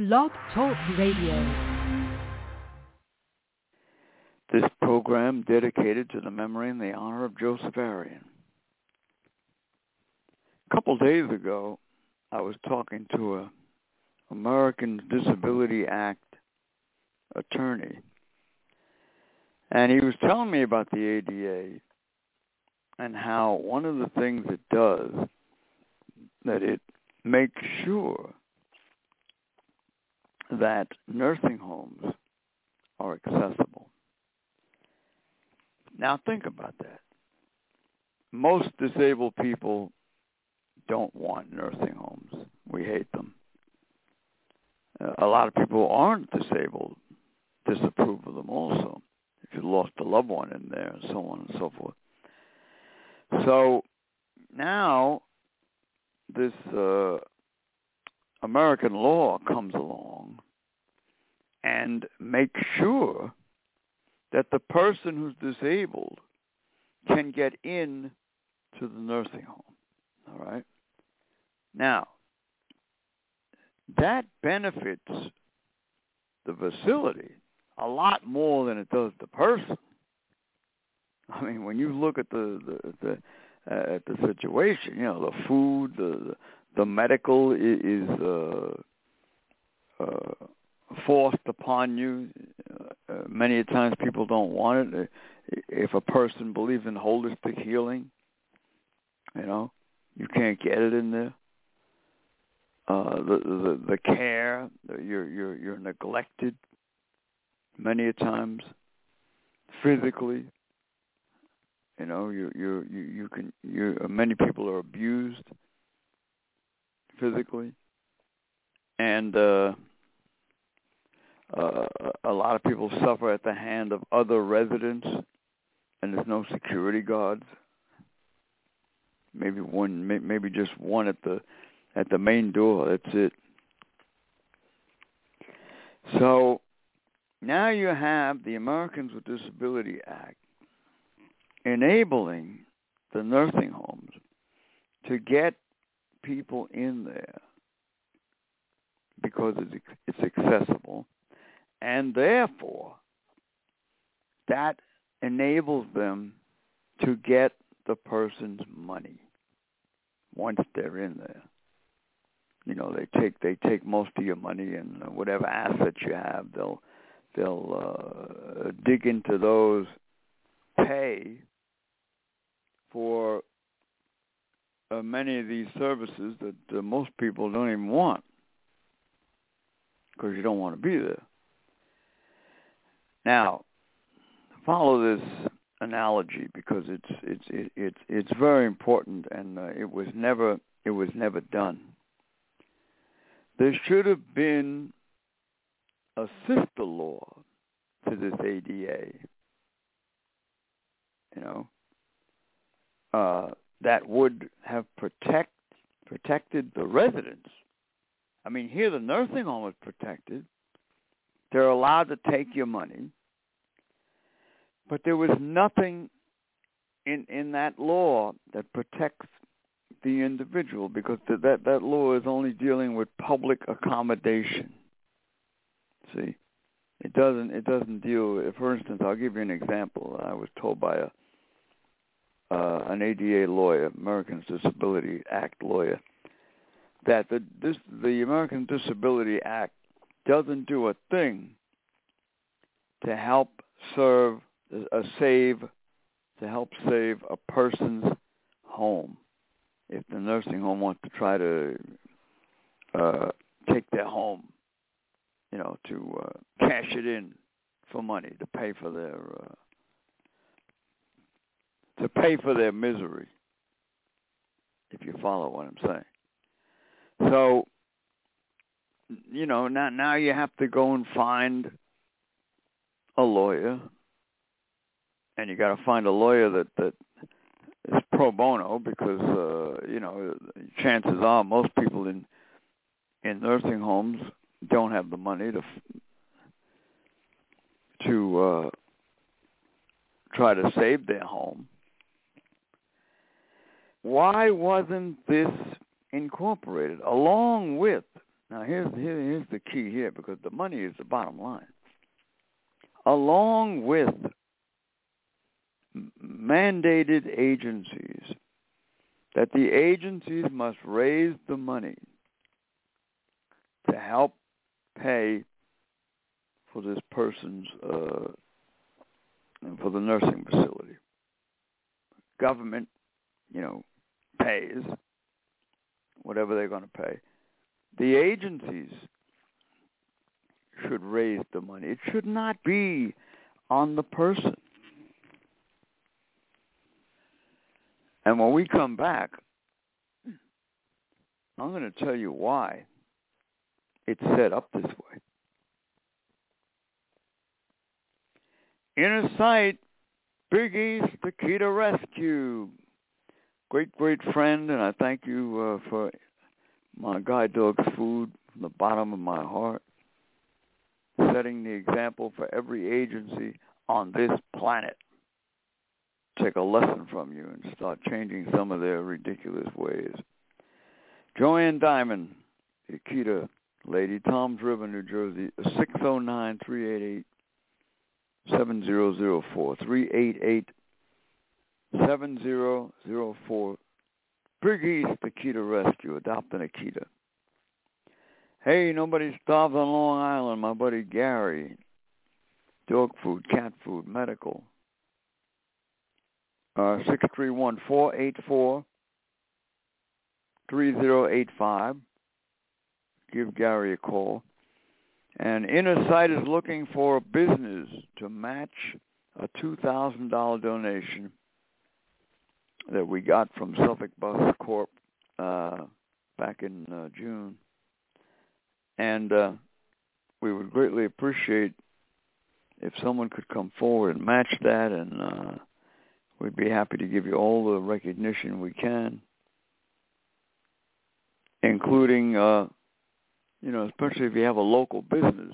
Blog Talk Radio. This program dedicated to the memory and the honor of Joseph Arian. A couple days ago, I was talking to a Americans Disability Act attorney, and he was telling me about the ADA and how one of the things it does, that it makes sure that nursing homes are accessible. Now think about that. Most disabled people don't want nursing homes. We hate them. A lot of people who aren't disabled disapprove of them also. If you lost a loved one in there and so on and so forth. So now this American law comes along and makes sure that the person who's disabled can get in to the nursing home. All right? Now, that benefits the facility a lot more than it does the person. I mean, when you look at the situation, you know, the food, the medical is forced upon you. Many times people don't want it. If a person believes in holistic healing, you know, you can't get it in there. The care, you're neglected many times physically. You know, many people are abused physically, and a lot of people suffer at the hand of other residents, and there's no security guards. Maybe just one at the main door. That's it. So now you have the Americans with Disability Act enabling the nursing homes to get people in there because it's accessible, and therefore that enables them to get the person's money once they're in there. You know, they take most of your money and whatever assets you have, they'll dig into those, pay for many of these services that most people don't even want because you don't want to be there. Now, follow this analogy because it's very important, and it was never done. There should have been a sister law to this ADA, you know, that would have protected the residents. I mean, here the nursing home is protected. They're allowed to take your money. But there was nothing in that law that protects the individual, because that law is only dealing with public accommodation. See, it doesn't deal. For instance, I'll give you an example. I was told by an ADA lawyer, Americans Disability Act lawyer, that the American Disability Act doesn't do a thing to help save a person's home. If the nursing home wants to try to take their home, you know, to cash it in for money, to pay for their misery, if you follow what I'm saying. So, you know, now you have to go and find a lawyer, and you got to find a lawyer that is pro bono, because you know, chances are most people in nursing homes don't have the money to try to save their home. Why wasn't this incorporated along with Now, here's the key here, because the money is the bottom line. Along with mandated agencies, that the agencies must raise the money to help pay for this person's, for the nursing facility. Government, pays whatever they're going to pay. The agencies should raise the money. It should not be on the person. And when we come back, I'm going to tell you why it's set up this way. Inner Sight, Big East, the key to rescue. Great, great friend, and I thank you for my guide dog's food from the bottom of my heart, setting the example for every agency on this planet. Take a lesson from you and start changing some of their ridiculous ways. Joanne Diamond, the Akita lady, Toms River, New Jersey, 609-388-7004, 388-7004. Big East Akita Rescue, adopt an Akita. Hey, nobody starves on Long Island. My buddy Gary. Dog food, cat food, medical. 631-484-3085. Give Gary a call. And Inner Sight is looking for a business to match a $2,000 donation that we got from Suffolk Bus Corp back in June. And we would greatly appreciate if someone could come forward and match that, and we'd be happy to give you all the recognition we can, including, especially if you have a local business,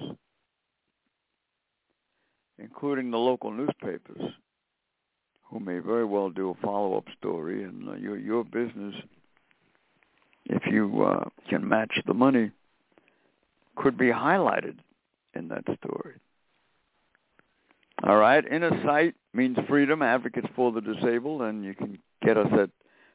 including the local newspapers, who may very well do a follow-up story, and your business, if you can match the money, could be highlighted in that story. All right, Inner Sight means freedom, advocates for the disabled, and you can get us at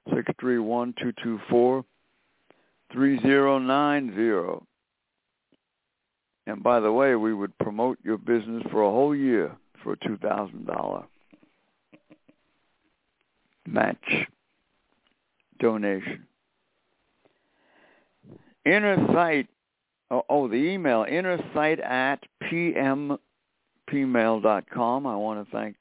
631-224-3090. And by the way, we would promote your business for a whole year for a $2,000 match donation. Inner Sight, the email, innersight@pmail.com. I want to thank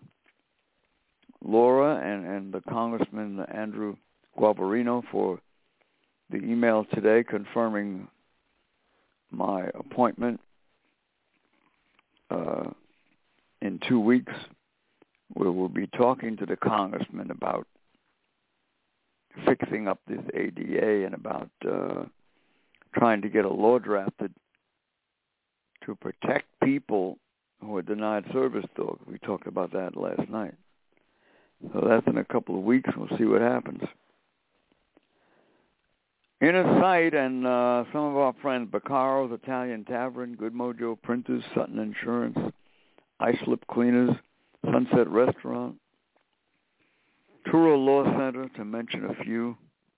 Laura and the Congressman Andrew Guavarino for the email today confirming my appointment in 2 weeks, where we'll be talking to the congressman about fixing up this ADA and about trying to get a law drafted to protect people who are denied service dogs. We talked about that last night. So that's in a couple of weeks. We'll see what happens. Inner Sight and some of our friends, Baccaro's Italian Tavern, Good Mojo Printers, Sutton Insurance, Islip Cleaners, Sunset Restaurant, Truro Law Center, to mention a few,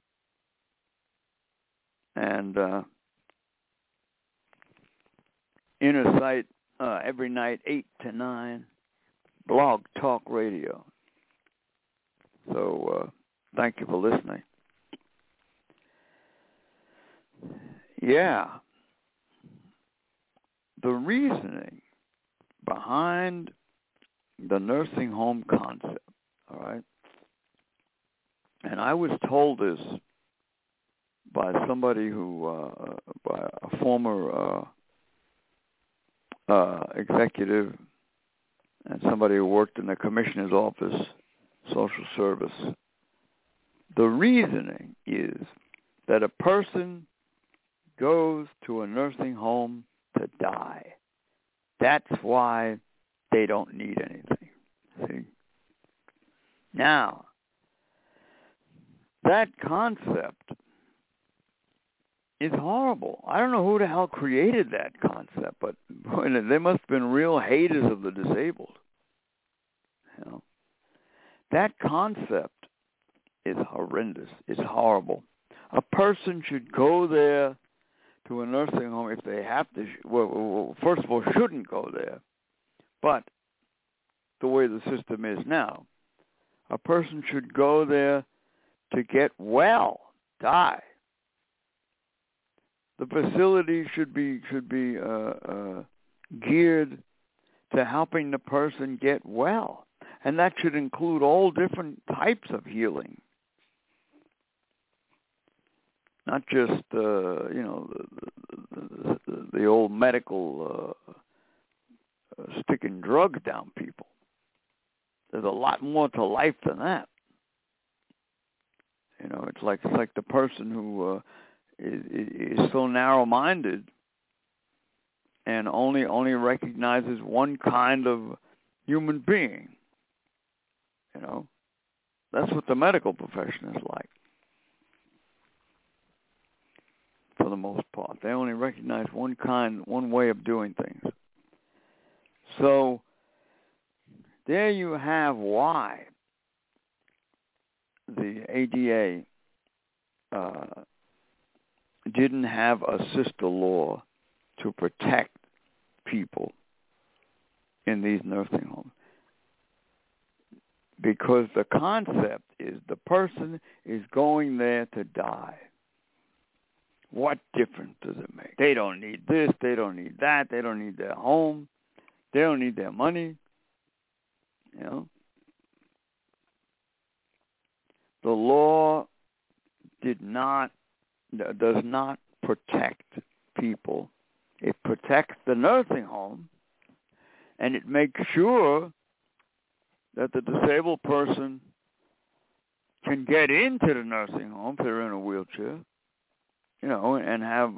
and Inner Sight every night, 8 to 9, Blog Talk Radio. So thank you for listening. Yeah. The reasoning behind the nursing home concept, all right? And I was told this by somebody by a former executive and somebody who worked in the commissioner's office, social service. The reasoning is that a person goes to a nursing home to die. That's why they don't need anything. See? Now, that concept is horrible. I don't know who the hell created that concept, but boy, they must have been real haters of the disabled. You know, that concept is horrendous. It's horrible. A person should go there to a nursing home if they have to. Well, first of all, shouldn't go there. But the way the system is now, a person should go there to get well, die. The facility should be geared to helping the person get well, and that should include all different types of healing, not just the old medical sticking drugs down people. There's a lot more to life than that. You know, it's like the person who is so narrow-minded and only recognizes one kind of human being. You know, that's what the medical profession is like. For the most part, they only recognize one way of doing things. So there you have why the ADA didn't have a sister law to protect people in these nursing homes. Because the concept is the person is going there to die. What difference does it make? They don't need this, they don't need that, they don't need their home, they don't need their money. You know? The law does not protect people. It protects the nursing home, and it makes sure that the disabled person can get into the nursing home if they're in a wheelchair, you know, and have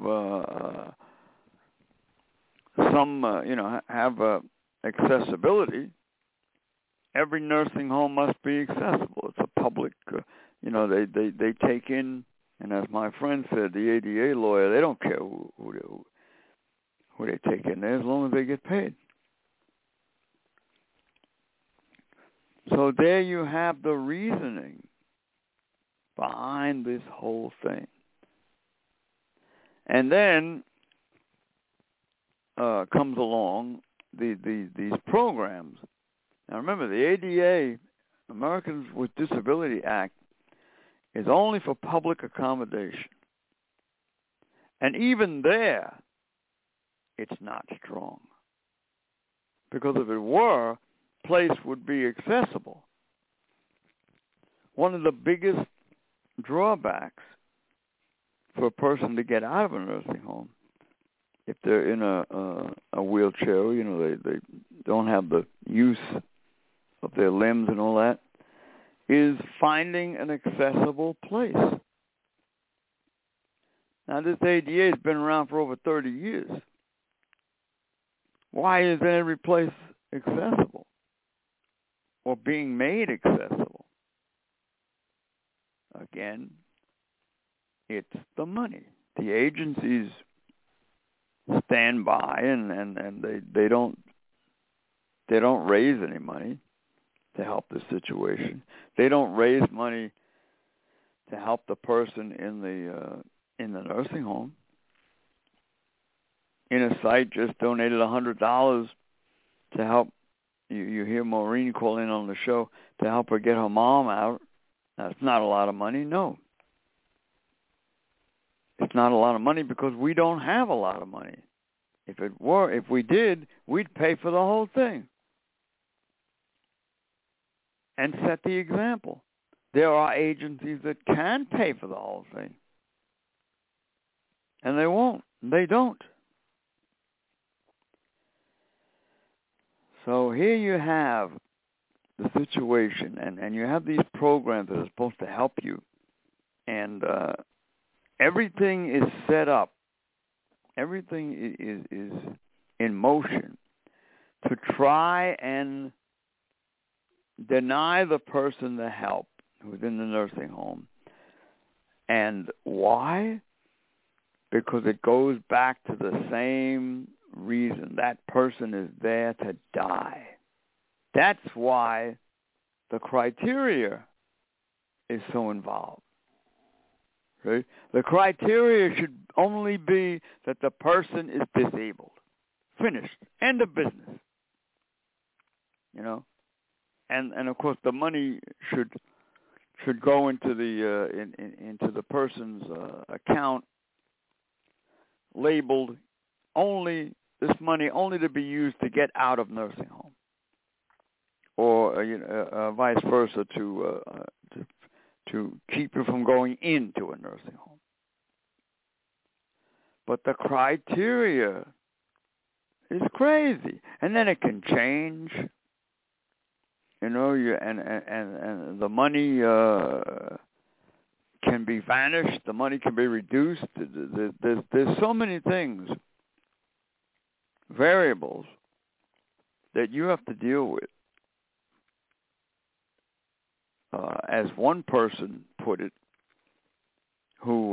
have accessibility. Every nursing home must be accessible. It's a public, they take in, and as my friend said, the ADA lawyer, they don't care who they take in there as long as they get paid. So there you have the reasoning behind this whole thing. And then comes along these programs. Now remember, the ADA, Americans with Disability Act, is only for public accommodation. And even there, it's not strong. Because if it were, place would be accessible. One of the biggest drawbacks for a person to get out of a nursing home, if they're in a wheelchair, you know, they don't have the use of their limbs and all that, is finding an accessible place. Now, this ADA has been around for over 30 years. Why isn't every place accessible or being made accessible? Again, it's the money. The agencies stand by and they don't raise any money to help the situation. They don't raise money to help the person in the nursing home. Inner Sight just donated $100 to help. You hear Maureen call in on the show to help her get her mom out. That's not a lot of money, no. It's not a lot of money because we don't have a lot of money. If we did, we'd pay for the whole thing and set the example. There are agencies that can pay for the whole thing, and they won't. They don't. So here you have the situation, and you have these programs that are supposed to help you, and everything is set up. Everything is in motion to try and deny the person the help who's in the nursing home. And why? because it goes back to the same reason. That person is there to die. That's why the criteria is so involved. Right? The criteria should only be that the person is disabled. Finished. End of business. You know? And of course the money should go into the person's account labeled only to be used to get out of nursing home, or vice versa to keep you from going into a nursing home. But the criteria is crazy, and then it can change. You know, and the money can be vanished. The money can be reduced. There's so many things, variables, that you have to deal with. As one person put it, who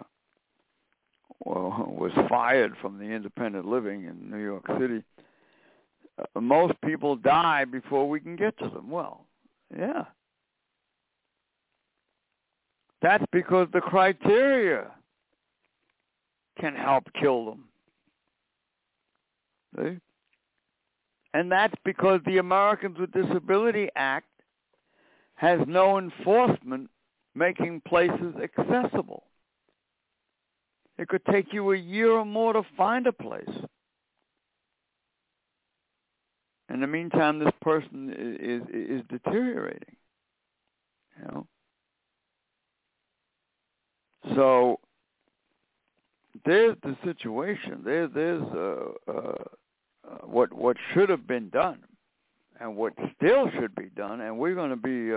was fired from the independent living in New York City, most people die before we can get to them. Well, yeah. That's because the criteria can help kill them. See? And that's because the Americans with Disability Act has no enforcement making places accessible. It could take you a year or more to find a place. In the meantime, this person is deteriorating. You know? So there's the situation. There's what should have been done, and what still should be done. And we're going to be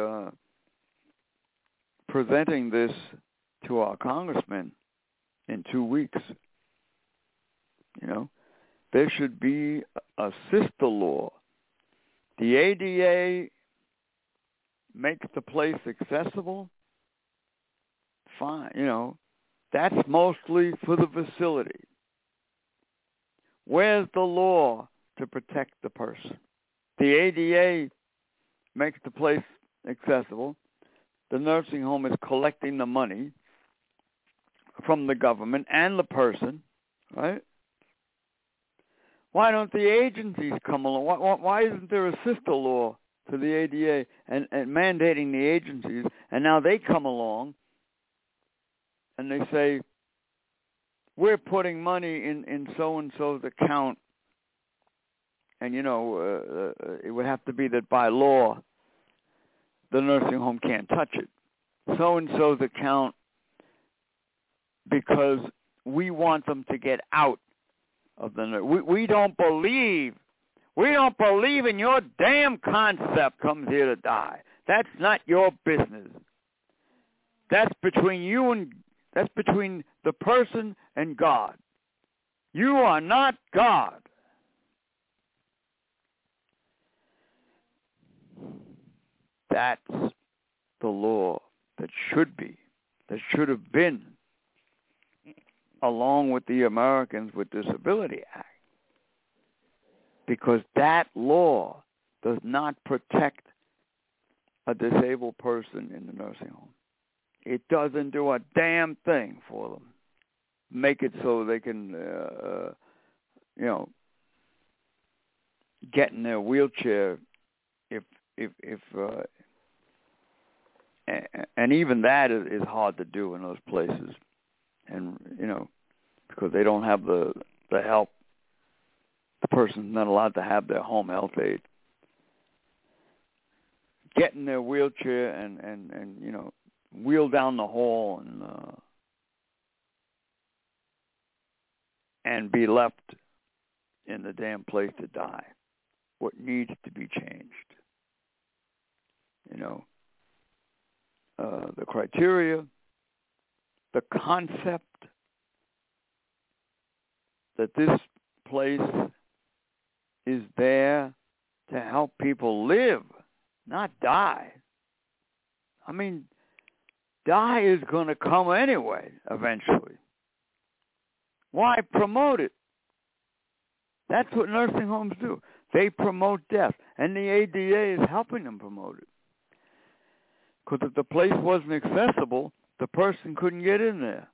presenting this to our congressmen in 2 weeks. You know, there should be a sister law. The ADA makes the place accessible. Fine, you know, that's mostly for the facility. Where's the law to protect the person? The ADA makes the place accessible. The nursing home is collecting the money from the government and the person, right? Why don't the agencies come along? Why isn't there a sister law to the ADA and mandating the agencies, and now they come along and they say, we're putting money in so-and-so's account, and, you know, it would have to be that by law the nursing home can't touch it. So-and-so's account, because we want them to get out of the... We don't believe in your damn concept comes here to die. That's not your business. That's between you and... That's between the person and God. You are not God. That's the law that should have been, along with the Americans with Disability Act. Because that law does not protect a disabled person in the nursing home. It doesn't do a damn thing for them. Make it so they can, you know, get in their wheelchair if and even that is hard to do in those places, and you know, because they don't have the help. The person's not allowed to have their home health aide. Get in their wheelchair and you know, wheel down the hall and be left in the damn place to die. What needs to be changed? You know, the criteria, the concept that this place is there to help people live, not die. I mean, die is going to come anyway, eventually. Why promote it? That's what nursing homes do. They promote death, and the ADA is helping them promote it. Because if the place wasn't accessible, the person couldn't get in there.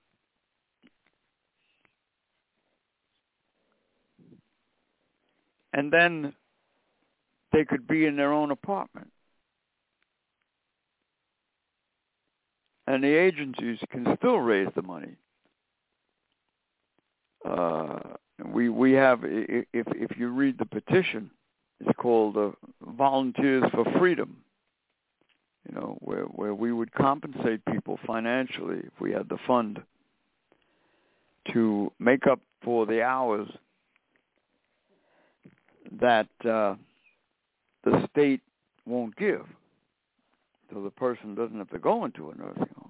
And then they could be in their own apartment. And the agencies can still raise the money. We have, if you read the petition, it's called Volunteers for Freedom. You know, where we would compensate people financially if we had the fund to make up for the hours that the state won't give, so the person doesn't have to go into a nursing home.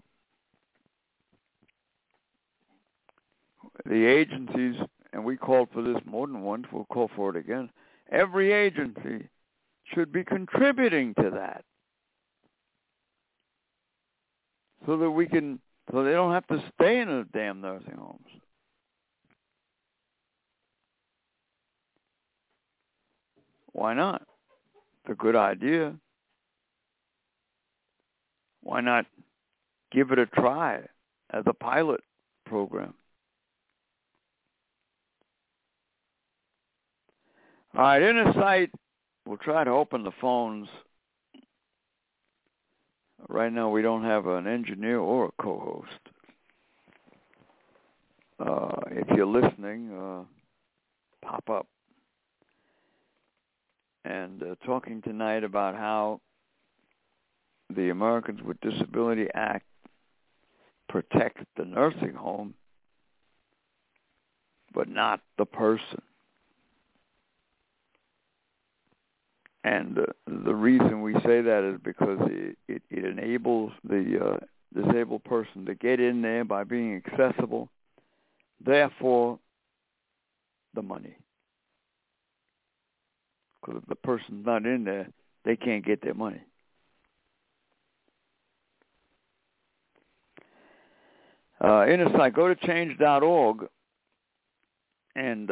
The agencies, and we called for this more than once, we'll call for it again, every agency should be contributing to that so that so they don't have to stay in the damn nursing homes. Why not? It's a good idea. Why not give it a try as a pilot program? All right, Inner Sight, we'll try to open the phones. Right now we don't have an engineer or a co-host. If you're listening, pop up. And talking tonight about how the Americans with Disability Act protects the nursing home, but not the person. And the reason we say that is because it enables the disabled person to get in there by being accessible. Therefore, the money. Because if the person's not in there, they can't get their money. Inner Sight, go to change.org and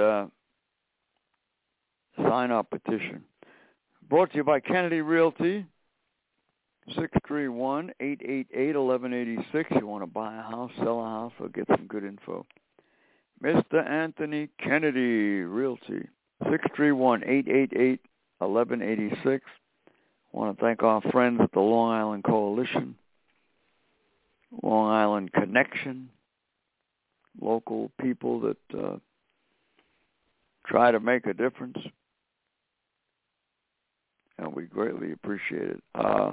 sign our petition. Brought to you by Kennedy Realty, 631-888-1186. You want to buy a house, sell a house, or get some good info. Mr. Anthony Kennedy Realty, 631-888-1186. I want to thank our friends at the Long Island Coalition, Long Island Connection, local people that try to make a difference. And we greatly appreciate it.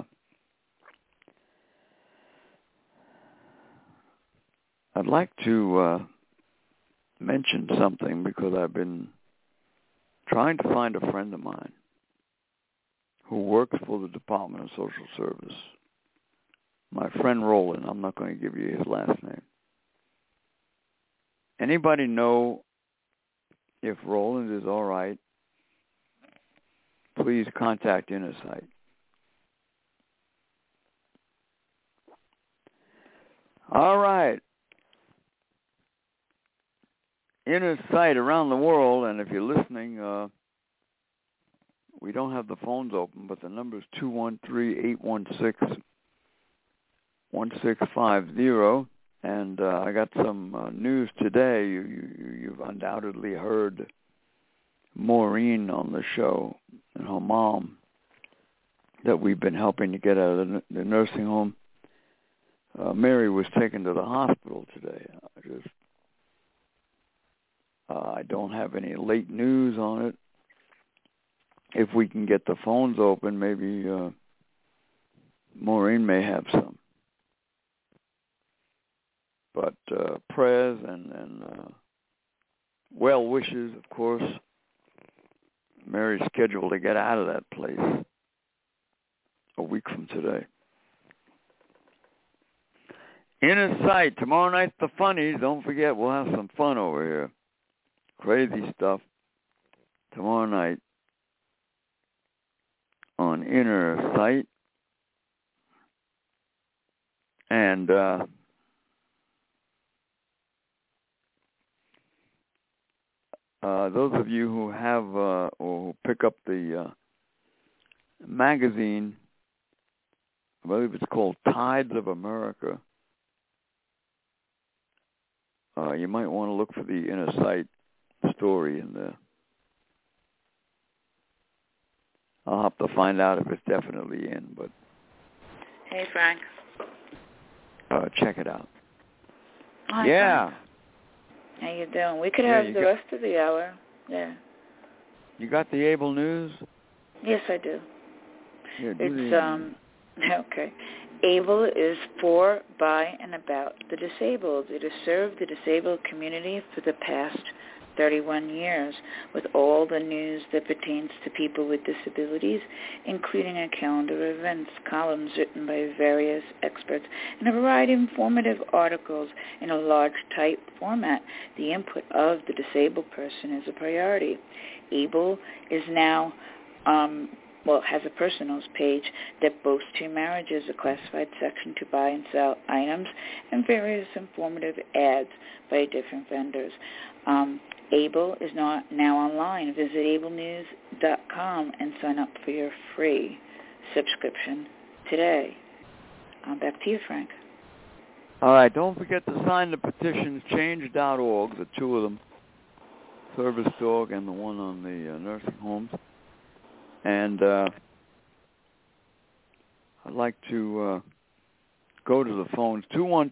I'd like to mention something because I've been trying to find a friend of mine who works for the Department of Social Service. My friend Roland, I'm not going to give you his last name. Anybody know if Roland is all right? Please contact Inner Sight. All right. Inner Sight around the world, and if you're listening, we don't have the phones open, but the number is 213-816-1650. And I got some news today. You've undoubtedly heard Maureen on the show and her mom that we've been helping to get out of the nursing home. Mary was taken to the hospital today. I don't have any late news on it. If we can get the phones open, maybe Maureen may have some. But prayers and well wishes, of course. Mary's scheduled to get out of that place a week from today. Inner Sight, tomorrow night's the funnies. Don't forget, we'll have some fun over here. Crazy stuff tomorrow night on Inner Sight. And those of you who have or who pick up the magazine, I believe it's called Tides of America, you might want to look for the Inner Sight story in there. I'll have to find out if it's definitely in, but... Hey, Frank. Check it out. Hi, yeah. Frank. How you doing? We could have the rest of the hour. Yeah. You got the Able News? Yes, I do. Yeah, it's okay. ABLE is for, by, and about the disabled. It has served the disabled community for the past 31 years with all the news that pertains to people with disabilities, including a calendar of events, columns written by various experts, and a variety of informative articles in a large type format. The input of the disabled person is a priority. ABLE is now has a personals page that boasts 2 marriages, a classified section to buy and sell items, and various informative ads by different vendors. ABLE is now online. Visit ablenews.com and sign up for your free subscription today. Back to you, Frank. All right. Don't forget to sign the petitions, change.org, the 2 of them, Service Dog and the one on the nursing homes. And I'd like to go to the phones,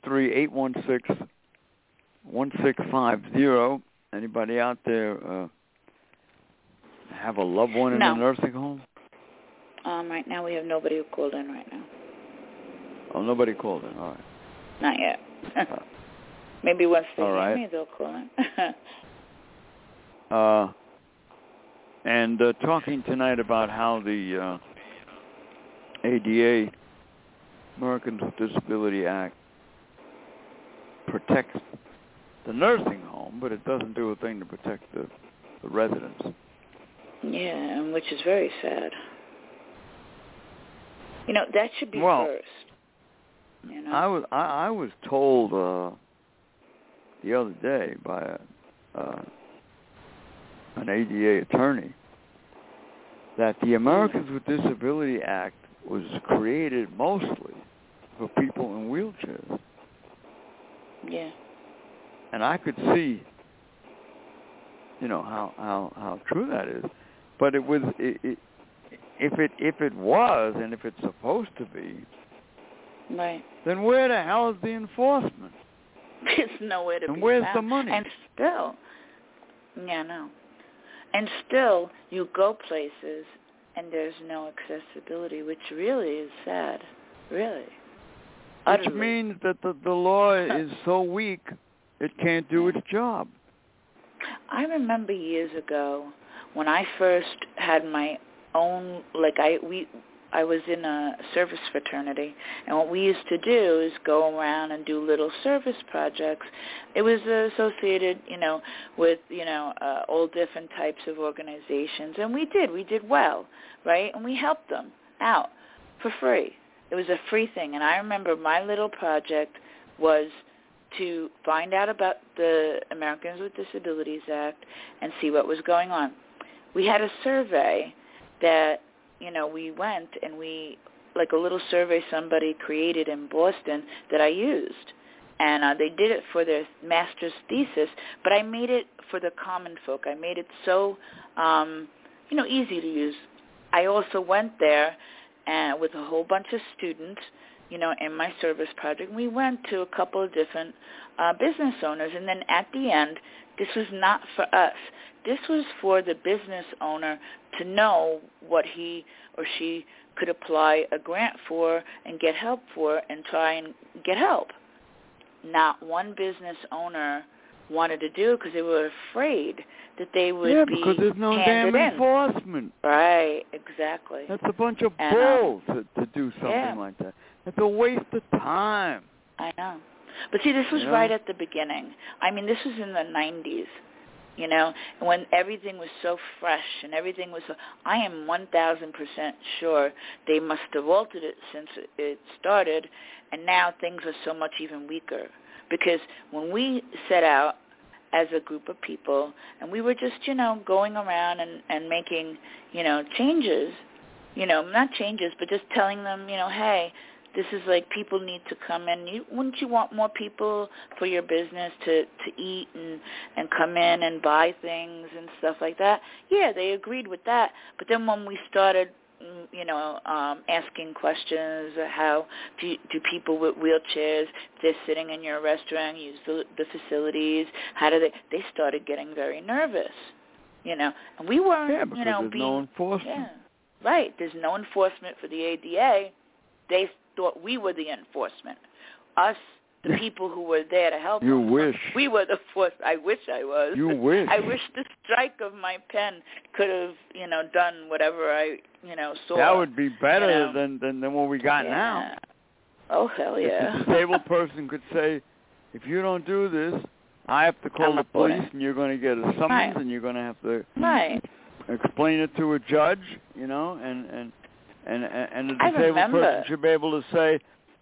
213-816-1650. Anybody out there have a loved one in a nursing home? Right now we have nobody who called in right now. Oh, nobody called in. All right. Not yet. Maybe once they hear me, they'll call in. And talking tonight about how the ADA, Americans with Disability Act, protects the nursing home, but it doesn't do a thing to protect the residents. Yeah, and which is very sad. That should be first. I was told the other day by an ADA attorney that the Americans with Disability Act was created mostly for people in wheelchairs. Yeah. And I could see, how true that is. But it was if it was and if it's supposed to be, right, then where the hell is the enforcement? It's nowhere to be found. And where's the money? And still, And still, you go places and there's no accessibility, which really is sad, really. Which Utterly. means that the law is so weak, it can't do its job. I remember years ago when I first had my own, I was in a service fraternity, and what we used to do is go around and do little service projects. It was associated, with, all different types of organizations, and we did well, right? And we helped them out for free. It was a free thing, and I remember my little project was to find out about the Americans with Disabilities Act and see what was going on. We had a survey that, we went and a little survey somebody created in Boston that I used. And they did it for their master's thesis, but I made it for the common folk. I made it so, easy to use. I also went there with a whole bunch of students, in my service project. We went to a couple of different business owners, and then at the end, this was not for us. This was for the business owner to know what he or she could apply a grant for and get help for and try and get help. Not one business owner wanted to do it because they were afraid that they would be because there's no damn enforcement. Right, exactly. That's a bunch of bull to do something like that. It's a waste of time. I know. But see, this was right at the beginning. I mean, this was in the 90s, when everything was so fresh and everything was so... I am 1,000% sure they must have altered it since it started, and now things are so much even weaker. Because when we set out as a group of people, and we were just, going around and making, changes, not changes, but just telling them, hey, this is like people need to come in. Wouldn't you want more people for your business to eat and come in and buy things and stuff like that? Yeah, they agreed with that. But then when we started, asking questions, how do people with wheelchairs, if they're sitting in your restaurant, use the facilities, how do they started getting very nervous, and we weren't, because there's no enforcement. Yeah, right. There's no enforcement for the ADA. They thought we were the enforcement. Us, the people who were there to help You them. wish. We were the force. I wish I was. You wish. I wish the strike of my pen could have, done whatever I, saw. That would be better than what we got now. Oh, hell yeah. If the disabled person could say, if you don't do this, I have to call the police, and you're going to get a summons, right. and you're going to have to right. explain it to a judge, and the disabled person should be able to say,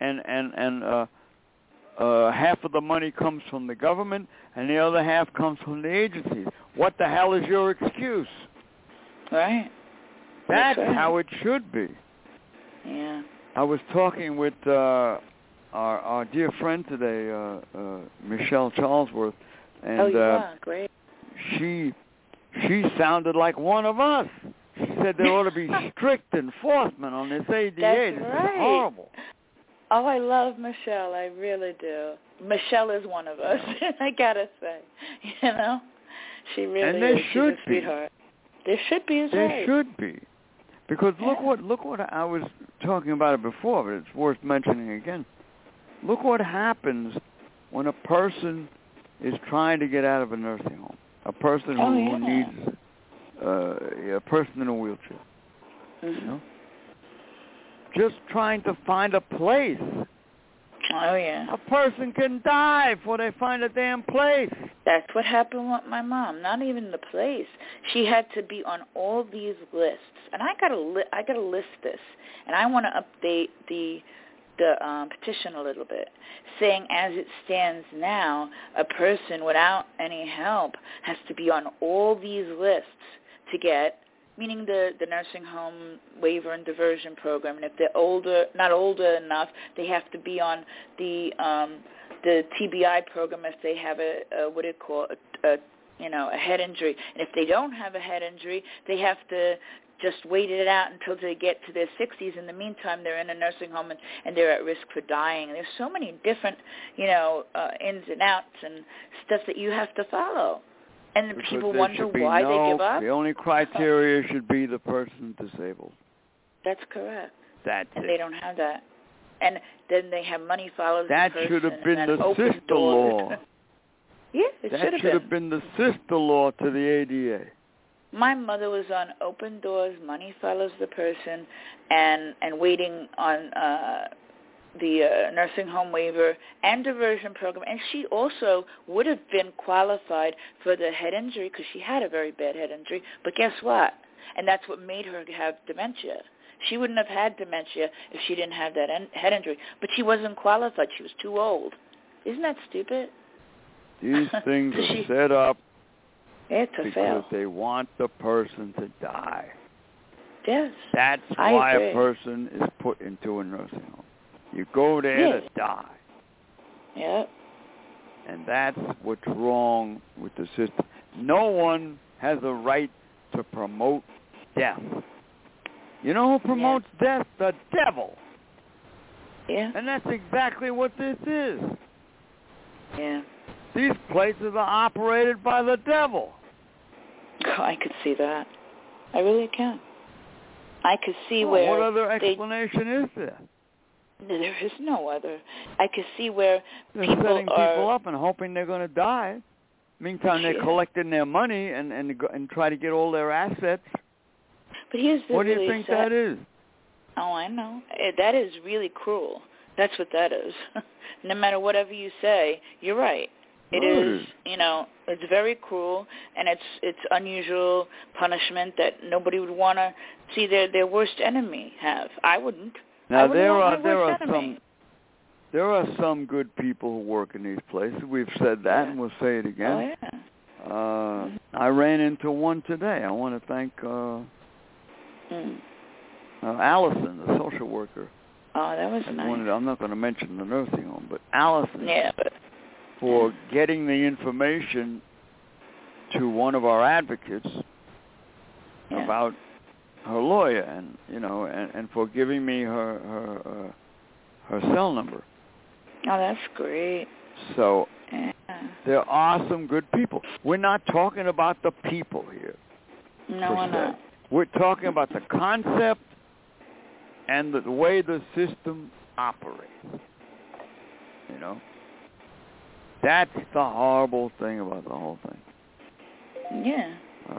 half of the money comes from the government and the other half comes from the agencies. What the hell is your excuse? Right. That's right. how it should be. Yeah. I was talking with our dear friend today, Michelle Charlesworth, and great. She sounded like one of us. She said there ought to be strict enforcement on this ADA. That's this right. is horrible. Oh, I love Michelle. I really do. Michelle is one of us. I gotta say, she really and there is. Should She's a sweetheart. There should be, There should be, because look what I was talking about it before, but it's worth mentioning again. Look what happens when a person is trying to get out of a nursing home. A person who needs a person in a wheelchair. Mm-hmm. Just trying to find a place. Oh, yeah. A person can die before they find a damn place. That's what happened with my mom. Not even the place. She had to be on all these lists. And I gotta list this. And I want to update the petition a little bit, saying as it stands now, a person without any help has to be on all these lists to get, meaning the nursing home waiver and diversion program. And if they're not older enough, they have to be on the TBI program if they have a head injury. And if they don't have a head injury, they have to just wait it out until they get to their 60s. In the meantime, they're in a nursing home and they're at risk for dying. There's so many different, ins and outs and stuff that you have to follow. And because people wonder why they give up. The only criteria should be the person disabled. That's correct. That's and it. They don't have that. And then they have money follows that the person. Should have been the sister doors. law. Yeah, it should have been the sister law to the ADA. My mother was on open doors, money follows the person, and waiting on the nursing home waiver and diversion program. And she also would have been qualified for the head injury because she had a very bad head injury. But guess what? And that's what made her have dementia. She wouldn't have had dementia if she didn't have that head injury. But she wasn't qualified. She was too old. Isn't that stupid? These things are set up because they want the person to die. Yes. That's why a person is put into a nursing home. You go there to die. Yep. And that's what's wrong with the system. No one has a right to promote death. You know who promotes death? The devil. Yeah. And that's exactly what this is. Yeah. These places are operated by the devil. Oh, I could see that. I really can. I could see where... What other explanation is there? There is no other. I could see where they're setting people up and hoping they're going to die. Meantime, they're collecting their money and try to get all their assets. But here's the what do you think that is? Oh, I know. That is really cruel. That's what that is. No matter whatever you say, you're right. It is, it's very cruel, and it's unusual punishment that nobody would want to see their worst enemy have. I wouldn't. Now there are some good people who work in these places. We've said that, and we'll say it again. Oh, yeah. I ran into one today. I want to thank Allison, the social worker. Oh, that was nice. I'm not going to mention the nursing home, but Allison, but for getting the information to one of our advocates about her lawyer, and and for giving me her cell number. Oh, that's great. So there are some good people. We're not talking about the people here. No, we're not. We're talking about the concept and the way the system operates. That's the horrible thing about the whole thing. Yeah.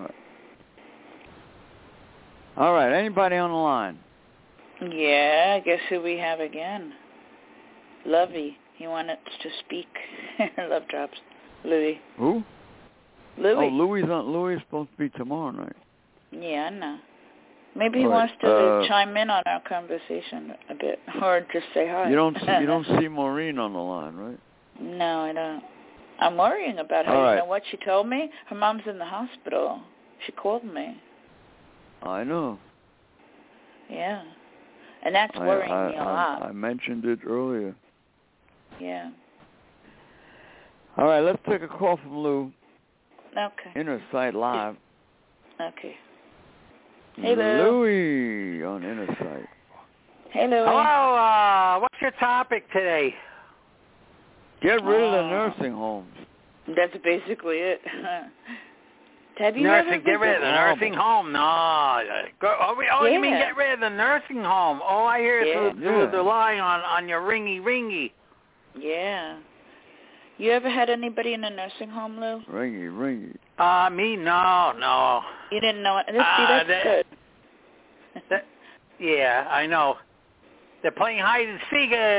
All right. Anybody on the line? Yeah, I guess who we have again? Lovey. He wanted to speak. Love drops. Louis. Who? Louis. Oh, Louis is supposed to be tomorrow night. Yeah, I know. Maybe he wants to chime in on our conversation a bit, or just say hi. You don't see Maureen on the line, right? No, I don't. I'm worrying about her. All You know what she told me? Her mom's in the hospital. She called me. I know. Yeah. And that's worrying me a lot. I mentioned it earlier. Yeah. All right, let's take a call from Lou. Okay. Inner Sight Live. Okay. Hey, Lou. Louie on Inner Sight. Hey, Louie. Hello. What's your topic today? Get rid of the nursing homes. That's basically it. Have you Get rid of the nursing home? No. You mean get rid of the nursing home? All I hear is the line on your ringy. Yeah. You ever had anybody in a nursing home, Lou? Ringy. Me? No. You didn't know it? That's good. Yeah, I know. They're playing hide and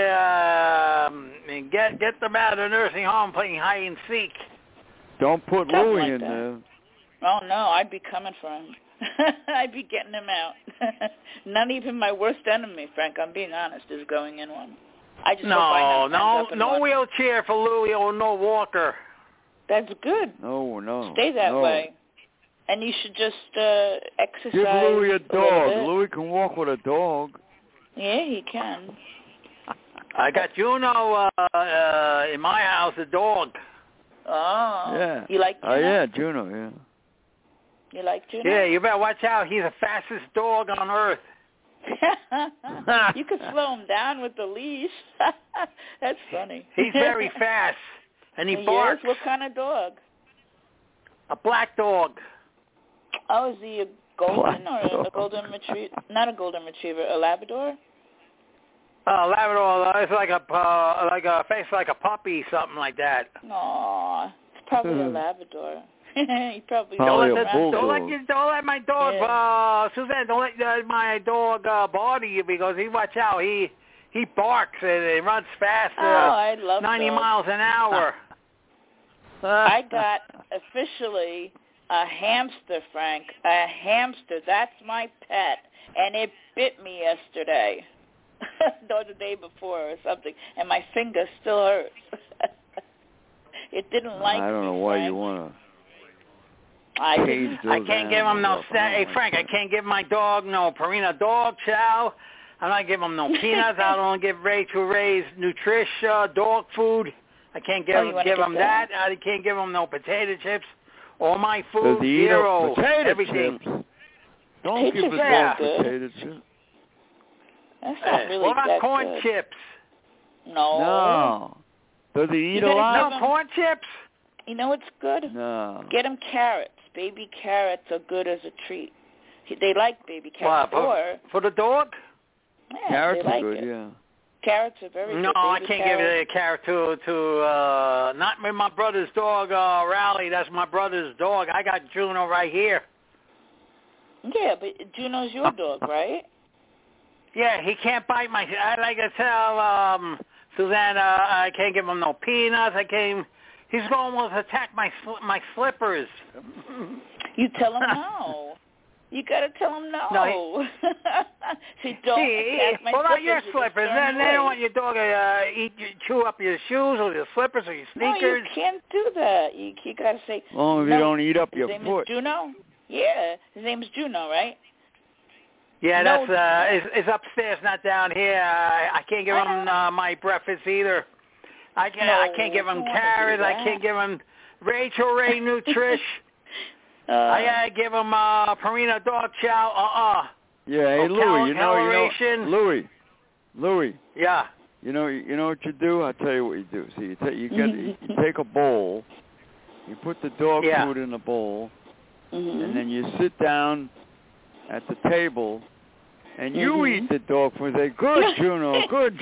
seek. Get them out of the nursing home playing hide and seek. Don't put Louie in there. Oh, no, I'd be coming for him. I'd be getting him out. Not even my worst enemy, Frank, I'm being honest, is going in one. I just no wheelchair for Louie or no walker. That's good. No. Stay that way. And you should just exercise. Give Louie a dog. Louie can walk with a dog. Yeah, he can. I got Juno in my house, a dog. Oh. Yeah. You like Juno? Oh, yeah, Juno, yeah. You like Juno? Yeah, you better watch out. He's the fastest dog on earth. You could slow him down with the leash. That's funny. He's very fast, and he barks. Yes? What kind of dog? A black dog. Oh, is he a golden or a golden retriever? Not a golden retriever, a Labrador? Labrador. It's like a face like a puppy, something like that. Aw, it's probably a Labrador. He probably don't let my dog, Suzanne. Don't let my dog bother you because watch out. He barks and he runs fast. I love 90 dogs. miles an hour. I got officially a hamster, Frank. A hamster. That's my pet, and it bit me yesterday, or the day before, or something, and my finger still hurts. It didn't like me. I don't know why you want to. I can't give him no Hey, Frank, I can't give my dog no Purina dog chow. I'm not giving him no peanuts. I don't give Rachel Ray's nutrition dog food. I can't give him that. I can't give him no potato chips. All my food, zero. Everything. Chips? Don't give the dog potato chips. That's not really what about that corn good. chips? No. Does he eat a lot? No corn chips? You know what's good? No. Get him carrots. Baby carrots are good as a treat. They like baby carrots. For the dog? Yeah, carrots they like are good, it. yeah. Carrots are very good. No, I can't give it a carrot to not with my brother's dog, Raleigh. That's my brother's dog. I got Juno right here. Yeah, but Juno's your dog, right? Yeah, he can't bite my... I like to tell Susanna, I can't give him no peanuts. He's going to attack my slippers. You tell him no. You got to tell them no. See, don't attack my what about your slippers? slippers? Then they don't want your dog to chew up your shoes or your slippers or your sneakers. No, you can't do that. You got to say, as long as no. you don't eat up your His name foot. is Juno? Yeah, his name is Juno, right? Yeah, No, that's it's upstairs, not down here. I can't give him my breakfast either. I can't give him carrots. I can't give him Rachel Ray Nutrish. I gotta give him Purina Dog Chow. Yeah, hey Louie, Louie. Yeah. You know what you do? I'll tell you what you do. See, you take a bowl, you put the dog food in the bowl, and then you sit down at the table, and you eat the dog food. Say, good, Juno, good.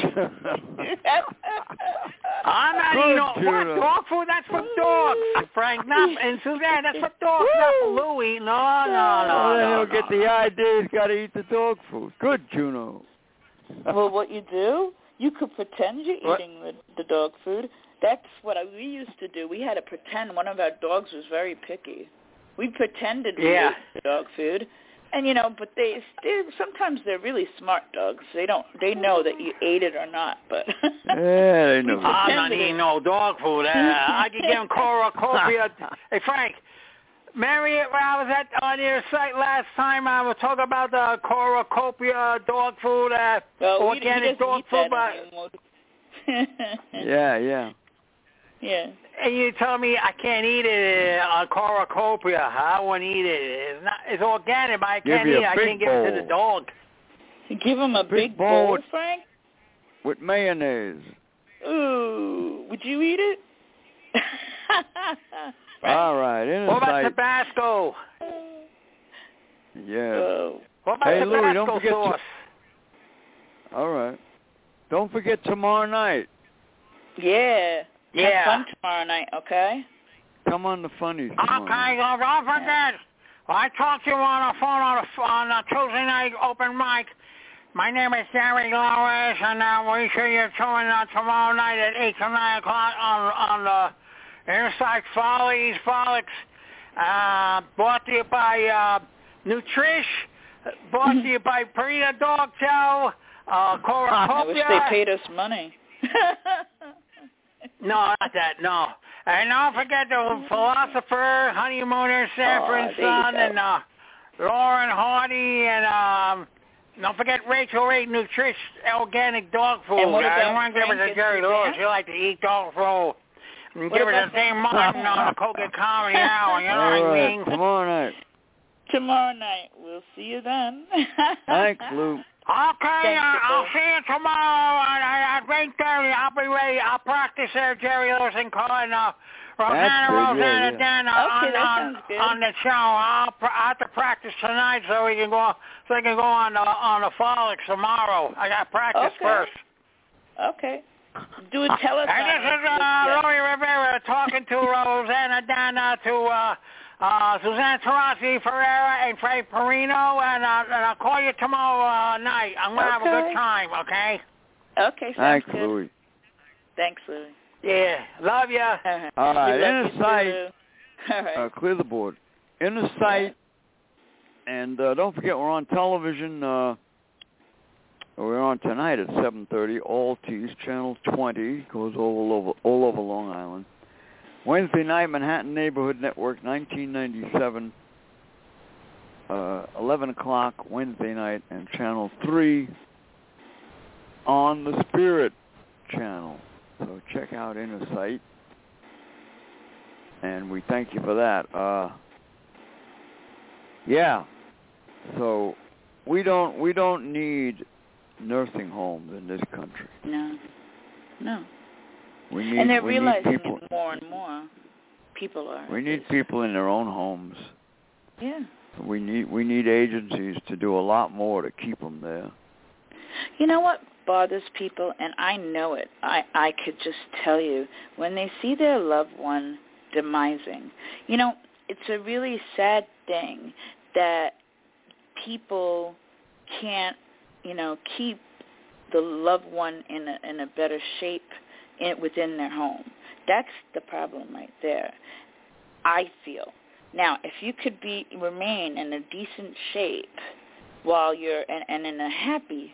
I'm not eating what dog food. That's for dogs, Frank. And Suzanne, that's for dogs, not for Louie. No. Then he'll get the idea. He's got to eat the dog food. Good, Juno. Well, what you do, you could pretend you're eating the dog food. That's what we used to do. We had to pretend one of our dogs was very picky. We pretended we ate the dog food. And but they sometimes they're really smart dogs. They know that you ate it or not. But yeah, they know. I'm not eating no dog food. I could give them cornucopia. Hey Frank, Marriott, when I was on your site last time, I was talking about the cornucopia dog food, organic dog food. Yeah. Yeah. And you tell me I can't eat it on cornucopia. I won't eat it. It's organic, but I can't eat it. I can't give it to the dog. Give him a big bowl, Frank? With mayonnaise. Ooh. Would you eat it? All right. What about Tabasco? Yeah. What about Louie, Tabasco don't forget sauce? All right. Don't forget tomorrow night. Yeah. Have fun tomorrow night, okay? Come on the funnies tomorrow. Okay, don't forget. I talked to you on the phone on a Tuesday night open mic. My name is Gary Glowers, and we should you tune in tomorrow night at 8 to 9 o'clock on the Inside Follies, brought to you by Nutrish, brought to you by Purina Dog Chow, Cornucopia. I wish they paid us money. No, not that, no. And don't forget the Philosopher, Honeymooner, Sanford & Son, and Lauren Hardy, and don't forget Rachel Ray Nutrish Organic Dog Food. I don't want to give it to Jerry Lewis. She like to eat dog food. And give it to Dave Martin on the Coca Comedy Hour, you know what I mean? Tomorrow night. We'll see you then. Thanks, Lou. Okay, I'll see you tomorrow at 8:30. I'll be ready. I'll practice there, Jerry Lewis and Rosanna Dan on the show. I'll have to practice tonight so we can go on the Frolics tomorrow. I got to practice first. Okay. Do a telethon. And this is Louie Rivera talking to Rosanna Dana, to Suzanne Taurasi Ferreira, and Frank Perino, and I'll call you tomorrow night. I'm going to have a good time, okay? Okay, thanks, good. Louie. Thanks, Louie. Yeah, love you. All right, Inner Sight. All right. Clear the board. Inner Sight, and don't forget we're on television. We're on tonight at 7:30. Altis, Channel 20, goes all over Long Island. Wednesday night, Manhattan Neighborhood Network, 1997, 11 o'clock Wednesday night, and Channel 3 on the Spirit Channel. So check out Inner Sight, and we thank you for that. So we don't need nursing homes in this country. No. And they're realizing it more and more. People are. We need people in their own homes. Yeah. We need agencies to do a lot more to keep them there. You know what bothers people, and I know it. I could just tell you, when they see their loved one demising, it's a really sad thing that people can't, keep the loved one in a better shape within their home. That's the problem right there. I feel Now, if you could remain in a decent shape while you're and in a happy,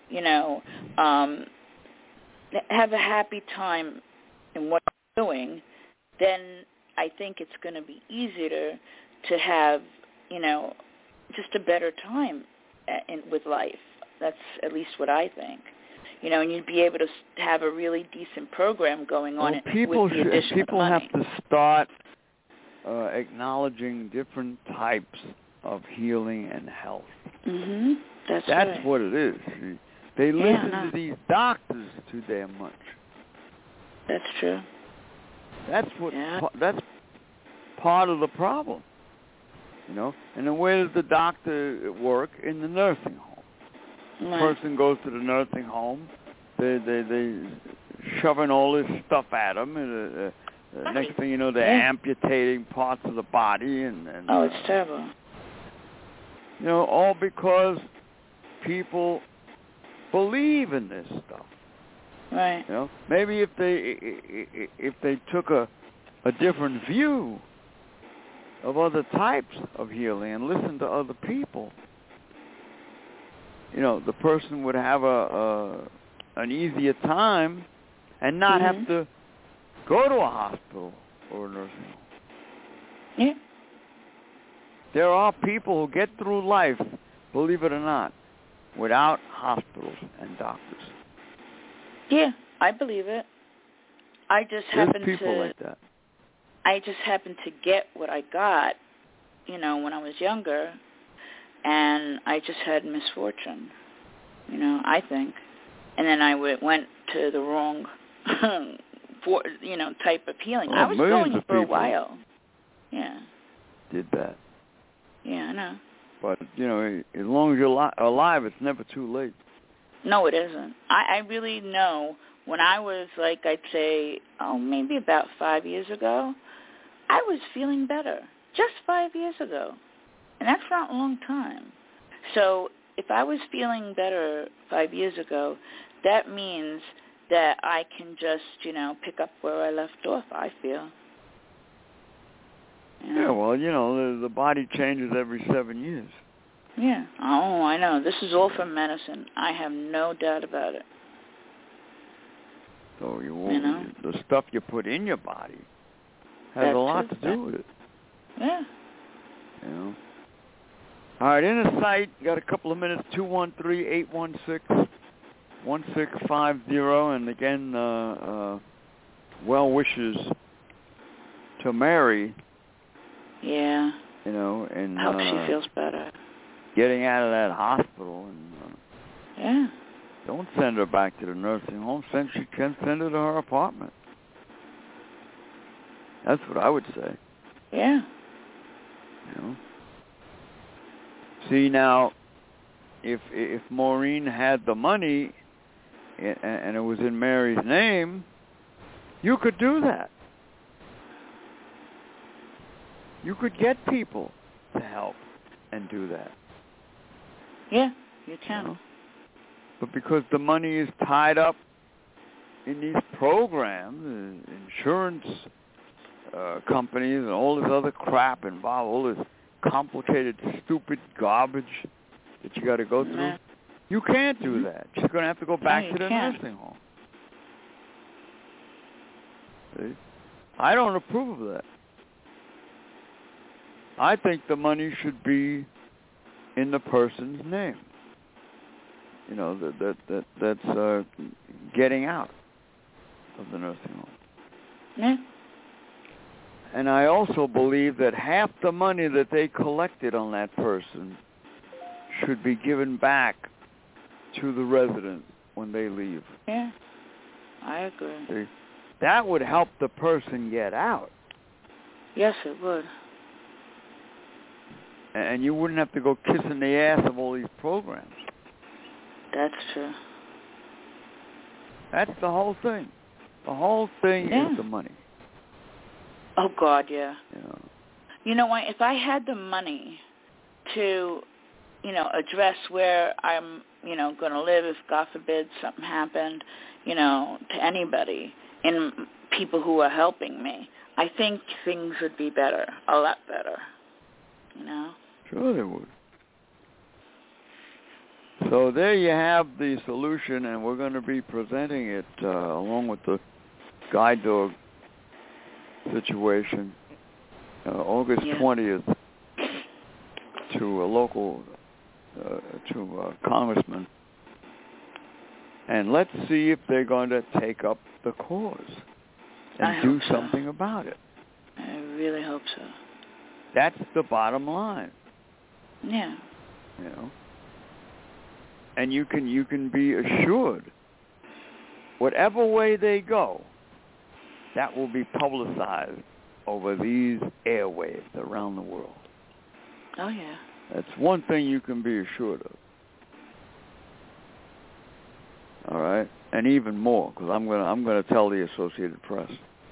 have a happy time in what you're doing, then I think it's going to be easier to have, just a better time with life. That's at least what I think. And you'd be able to have a really decent program going on with the addition of money. People have to start acknowledging different types of healing and health. Mm-hmm. That's right. What it is. They listen to these doctors too damn much. That's true. That's part of the problem. And then where does the doctor work? In the nursing home. Right. The person goes to the nursing home. They shoving all this stuff at them. And, next thing you know, they're amputating parts of the body. And it's terrible. All because people believe in this stuff. Right. Maybe if they took a different view of other types of healing and listened to other people, the person would have an easier time and not have to go to a hospital or a nursing home. Yeah. There are people who get through life, believe it or not, without hospitals and doctors. Yeah, I believe it. There's people like that. I just happened to get what I got, when I was younger, and I just had misfortune, I think. And then I went to the wrong, type of healing. I was going for a while. Yeah. Did that. Yeah, I know. But, as long as you're alive, it's never too late. No, it isn't. I really know when I was, I'd say, maybe about 5 years ago, I was feeling better. Just 5 years ago. And that's not a long time. So if I was feeling better 5 years ago, that means that I can just, pick up where I left off, I feel. Yeah, well, the body changes every 7 years. Yeah. Oh, I know. This is all from medicine. I have no doubt about it. So the stuff you put in your body has a lot to do with it. Yeah. All right, in a sight, got a couple of minutes, 213-816-1650, and again, well wishes to Mary. Yeah. And I hope she feels better. Getting out of that hospital, and don't send her back to the nursing home. Send her to her apartment. That's what I would say. Yeah. See, now, if Maureen had the money and it was in Mary's name, you could do that. You could get people to help and do that. Yeah, you can. But because the money is tied up in these programs, insurance companies, and all this other crap involved, all this complicated, stupid garbage that you got to go through, you can't do that. She's going to have to go back to the nursing home. See? I don't approve of that. I think the money should be in the person's name. That's getting out of the nursing home. Yeah. And I also believe that half the money that they collected on that person should be given back to the resident when they leave. Yeah, I agree. See? That would help the person get out. Yes, it would. And you wouldn't have to go kissing the ass of all these programs. That's true. That's the whole thing. The whole thing is the money. Oh, God, yeah. Yeah. You know what? If I had the money to, address where I'm, going to live if, God forbid, something happened, to anybody, in people who are helping me, I think things would be better, a lot better, you know? Sure they would. So there you have the solution, and we're going to be presenting it along with the guide dog situation August 20th to a local, to a congressman. And let's see if they're going to take up the cause and do something about it. I really hope so. That's the bottom line. Yeah. You know. And you can be assured, whatever way they go, that will be publicized over these airwaves around the world. Oh yeah. That's one thing you can be assured of. All right, and even more, because I'm gonna tell the Associated Press.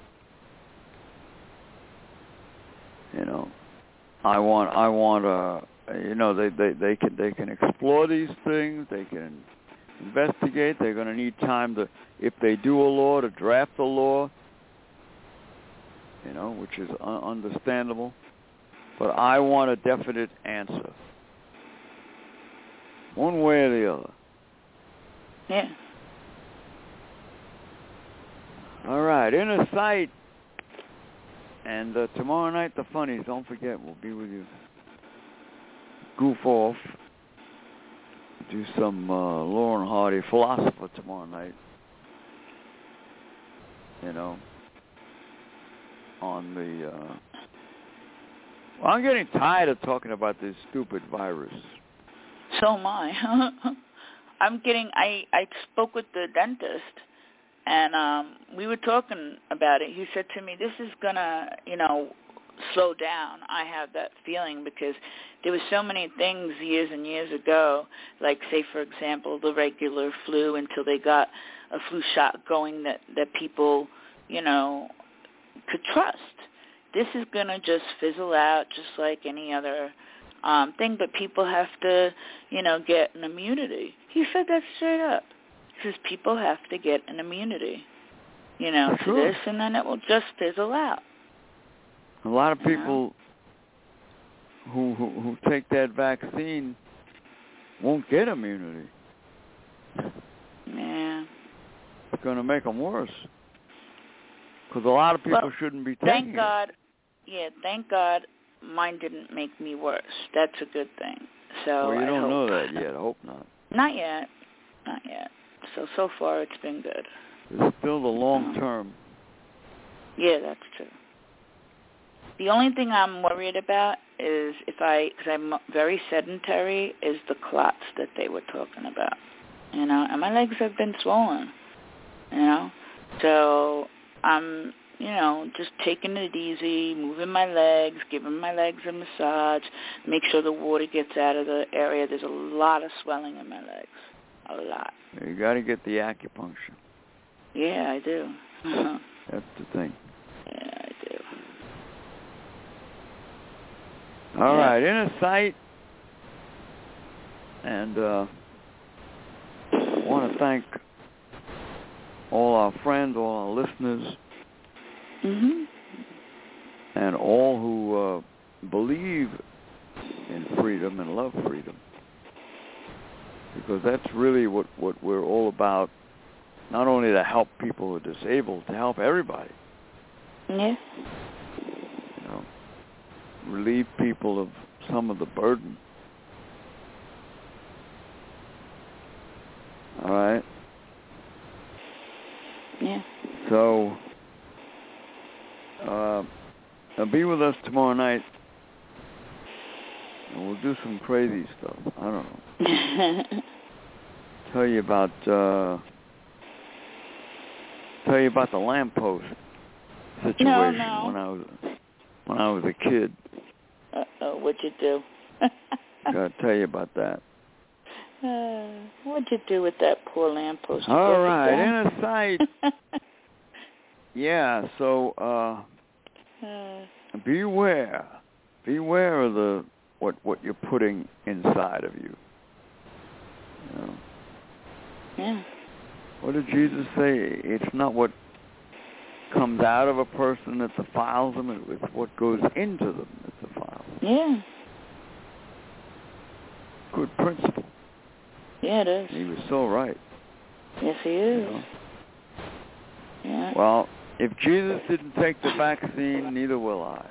You know, I want you know, they can explore these things. They can investigate. They're going to need time to, if they do a law, to draft a law. You know, which is understandable. But I want a definite answer, one way or the other. Yeah. All right, Inner Sight, and tomorrow night the Funnies. Don't forget, we'll be with you. Goof off. Do some Lauren Hardy, Philosopher, tomorrow night. You know, on the... well, I'm getting tired of talking about this stupid virus. So am I. I spoke with the dentist, and we were talking about it. He said to me, this is going to, you know, slow down. I have that feeling because there were so many things years and years ago, like, say, for example, the regular flu, until they got a flu shot going that people, you know, could trust. This is going to just fizzle out just like any other thing, but people have to, you know, get an immunity. He said that straight up. He says people have to get an immunity, you know, to this, and then it will just fizzle out. A lot of people who take that vaccine won't get immunity. Yeah. It's going to make them worse. Because a lot of people shouldn't be taking thank God. Yeah, thank God mine didn't make me worse. That's a good thing. So well, you don't know that yet. I hope not. Not yet. So far it's been good. It's still the long term. Yeah, that's true. The only thing I'm worried about is because I'm very sedentary, is the clots that they were talking about. You know, and my legs have been swollen. You know, so I'm, you know, just taking it easy, moving my legs, giving my legs a massage, make sure the water gets out of the area. There's a lot of swelling in my legs, a lot. You got to get the acupuncture. Yeah, I do. That's the thing. Yeah, I do. All right, Inner Sight, and I want to thank all our friends, all our listeners, and all who believe in freedom and love freedom, because that's really what we're all about. Not only to help people who are disabled, to help everybody. Yeah. You know, relieve people of some of the burden. All right. Yeah. So, be with us tomorrow night, and we'll do some crazy stuff. I don't know. Tell you about the lamppost situation when I was a kid. What'd you do? Gotta tell you about that. What'd you do with that poor lamppost? All right, Inner Sight. Yeah, so beware of what you're putting inside of you. You know? Yeah. What did Jesus say? It's not what comes out of a person that defiles them, and it's what goes into them that defiles them. Yeah. Good principle. Yeah, it is. He was so right. Yes, he is. You know? Yeah. Well, if Jesus didn't take the vaccine, neither will I.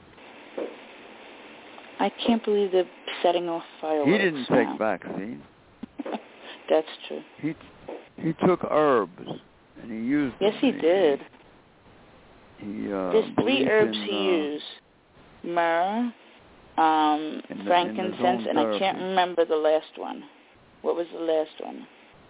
I can't believe they're setting off fireworks. He didn't take vaccine. That's true. He took herbs and he used them. Yes, he did. There's 3 herbs he used. Myrrh, frankincense, and I can't remember the last one. What was the last one?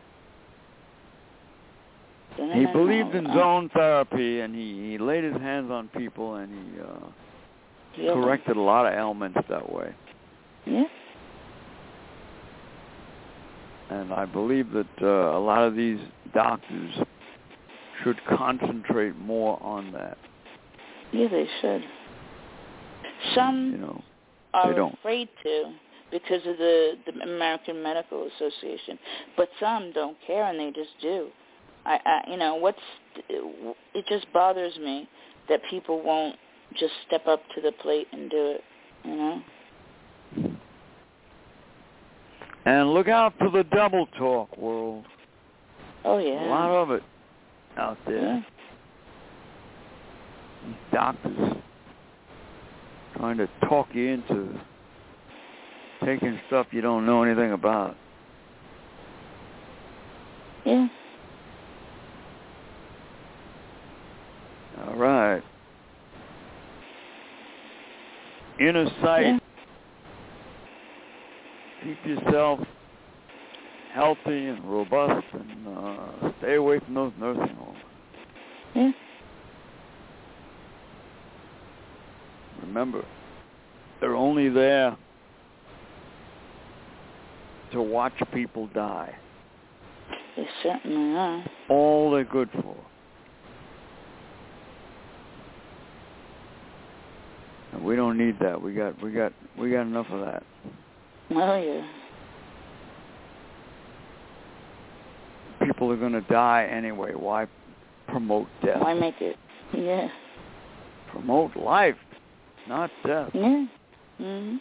He believed in zone therapy, and he laid his hands on people, and he corrected a lot of ailments that way. Yeah. And I believe that a lot of these doctors should concentrate more on that. Yeah, they should. Some are afraid to because of the American Medical Association, but some don't care and they just do. It just bothers me that people won't just step up to the plate and do it, you know? And look out for the double talk world. Oh, yeah. A lot of it out there. Yeah. These doctors trying to talk you into taking stuff you don't know anything about. Yeah. All right. Inner sight. Yeah. Keep yourself healthy and robust, and stay away from those nursing homes. Yeah. Remember, they're only there to watch people die. They certainly are. All they're good for. And we don't need that. We got enough of that. Oh, yeah. People are going to die anyway. Why promote death? Why make it? Yeah. Promote life, not death. Yeah. Mm-hmm.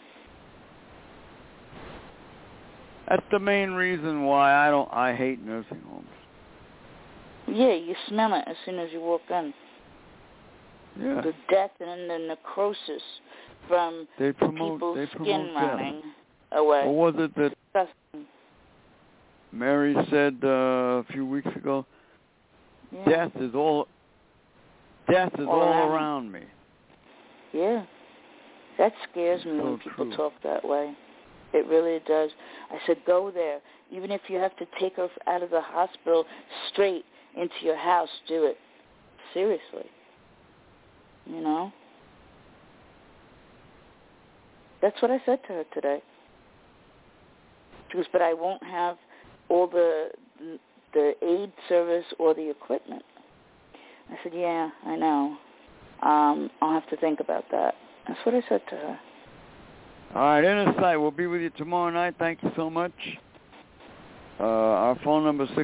That's the main reason why I hate nursing homes. Yeah, you smell it as soon as you walk in. Yeah. The death and the necrosis from people's skin rotting away. What was it that Disgusting. Mary said a few weeks ago? Yeah. Death is all around me. Yeah. That scares me when people talk that way. It really does. I said, go there. Even if you have to take her out of the hospital straight into your house, do it. Seriously. You know? That's what I said to her today. She goes, but I won't have all the aid service or the equipment. I said, yeah, I know. I'll have to think about that. That's what I said to her. All right, Inner Sight, we'll be with you tomorrow night. Thank you so much. Our phone number is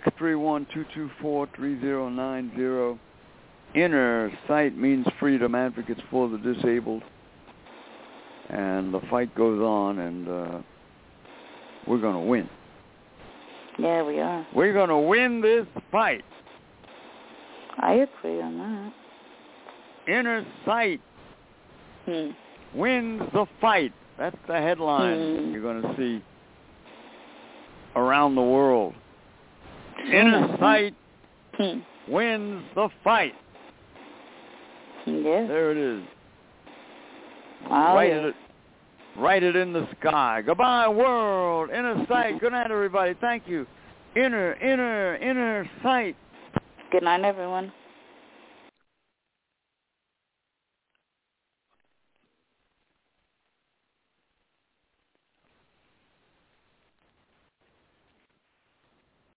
631-224-3090. Inner Sight means freedom, advocates for the disabled. And the fight goes on, and we're going to win. Yeah, we are. We're going to win this fight. I agree on that. Inner Sight wins the fight. That's the headline you're going to see around the world. Inner Sight wins the fight. Yeah. There it is. Wow. Write it in the sky. Goodbye, world. Inner Sight. Good night, everybody. Thank you. Inner Sight. Good night, everyone.